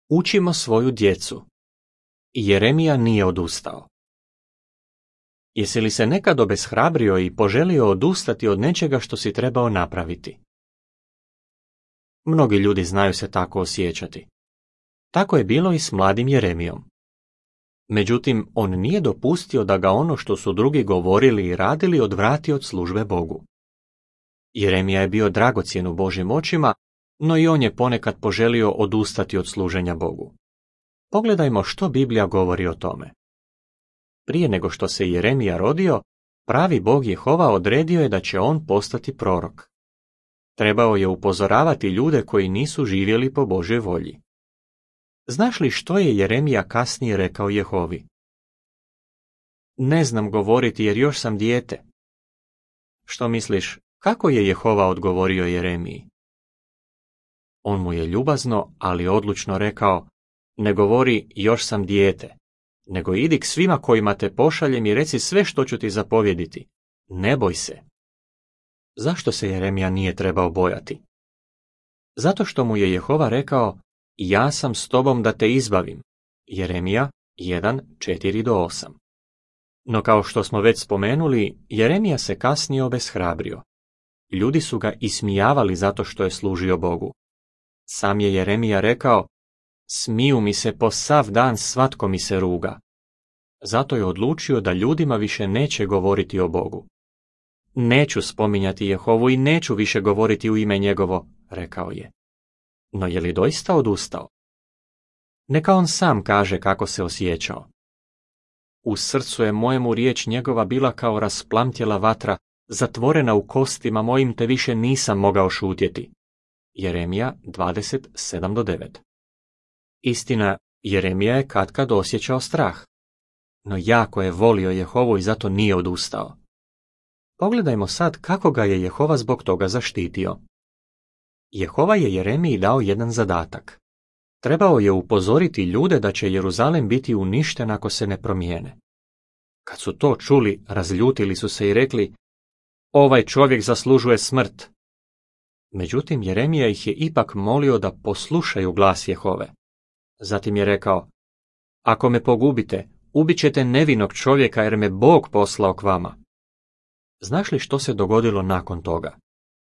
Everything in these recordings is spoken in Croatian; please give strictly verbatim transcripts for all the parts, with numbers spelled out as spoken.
Učimo svoju djecu. Jeremija nije odustao. Jesi li se nekad obeshrabrio i poželio odustati od nečega što si trebao napraviti? Mnogi ljudi znaju se tako osjećati. Tako je bilo i s mladim Jeremijom. Međutim, on nije dopustio da ga ono što su drugi govorili i radili odvrati od službe Bogu. Jeremija je bio dragocjen u Božjim očima, no i on je ponekad poželio odustati od služenja Bogu. Pogledajmo što Biblija govori o tome. Prije nego što se Jeremija rodio, pravi Bog Jehova odredio je da će on postati prorok. Trebao je upozoravati ljude koji nisu živjeli po Božjoj volji. Znaš li što je Jeremija kasnije rekao Jehovi? Ne znam govoriti jer još sam dijete. Što misliš, kako je Jehova odgovorio Jeremiji? On mu je ljubazno, ali odlučno rekao, ne govori još sam dijete, nego idi k svima kojima te pošaljem i reci sve što ću ti zapovjediti. Ne boj se. Zašto se Jeremija nije trebao bojati? Zato što mu je Jehova rekao, ja sam s tobom da te izbavim. Jeremija jedan, četiri do osam. No kao što smo već spomenuli, Jeremija se kasnije obeshrabrio. Ljudi su ga ismijavali zato što je služio Bogu. Sam je Jeremija rekao, smiju mi se po sav dan, svatko mi se ruga. Zato je odlučio da ljudima više neće govoriti o Bogu. Neću spominjati Jehovu i neću više govoriti u ime njegovo, rekao je. No je li doista odustao? Neka on sam kaže kako se osjećao. U srcu je mojemu riječ njegova bila kao rasplamtjela vatra, zatvorena u kostima mojim te više nisam mogao šutjeti. Jeremija dvadeset sedam do devet. Istina, Jeremija je katkad osjećao strah, no jako je volio Jehovu i zato nije odustao. Pogledajmo sad kako ga je Jehova zbog toga zaštitio. Jehova je Jeremiji dao jedan zadatak. Trebao je upozoriti ljude da će Jeruzalem biti uništen ako se ne promijene. Kad su to čuli, razljutili su se i rekli, ovaj čovjek zaslužuje smrt. Međutim, Jeremija ih je ipak molio da poslušaju glas Jehove. Zatim je rekao, ako me pogubite, ubit ćete nevinog čovjeka jer me Bog poslao k vama. Znaš li što se dogodilo nakon toga?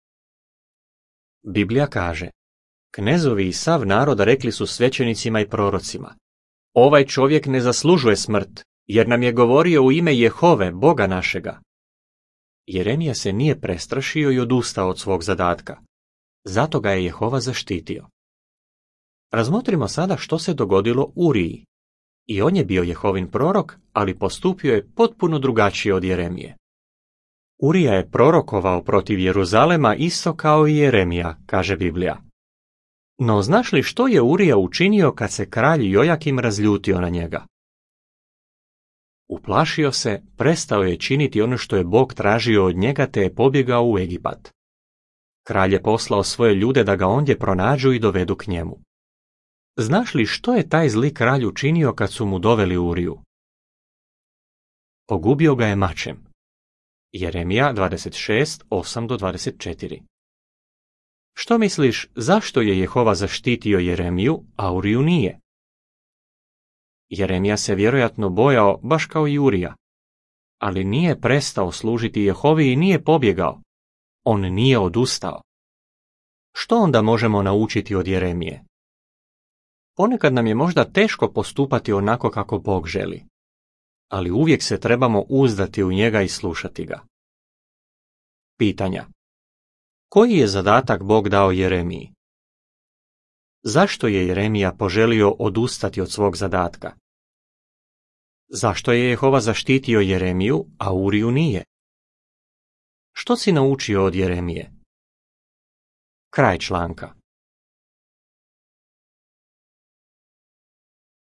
Biblija kaže, knezovi i sav narod rekli su svećenicima i prorocima, ovaj čovjek ne zaslužuje smrt, jer nam je govorio u ime Jehove, Boga našega. Jeremija se nije prestrašio i odustao od svog zadatka. Zato ga je Jehova zaštitio. Razmotrimo sada što se dogodilo Uriji. I on je bio Jehovin prorok, ali postupio je potpuno drugačije od Jeremije. Urija je prorokovao protiv Jeruzalema isto kao i Jeremija, kaže Biblija. No znaš li što je Urija učinio kad se kralj Jojakim razljutio na njega? Uplašio se, prestao je činiti ono što je Bog tražio od njega te je pobjegao u Egipat. Kralj je poslao svoje ljude da ga ondje pronađu i dovedu k njemu. Znaš li što je taj zli kralj učinio kad su mu doveli Uriju? Pogubio ga je mačem. Jeremija dvadeset šest, osam do dvadeset četiri. Što misliš, zašto je Jehova zaštitio Jeremiju, a Uriju nije? Jeremija se vjerojatno bojao, baš kao i Urija. Ali nije prestao služiti Jehovi i nije pobjegao. On nije odustao. Što onda možemo naučiti od Jeremije? Ponekad nam je možda teško postupati onako kako Bog želi, ali uvijek se trebamo uzdati u njega i slušati ga. Pitanja. Koji je zadatak Bog dao Jeremiji? Zašto je Jeremija poželio odustati od svog zadatka? Zašto je Jehova zaštitio Jeremiju, a Uriju nije? Što si naučio od Jeremije? Kraj članka.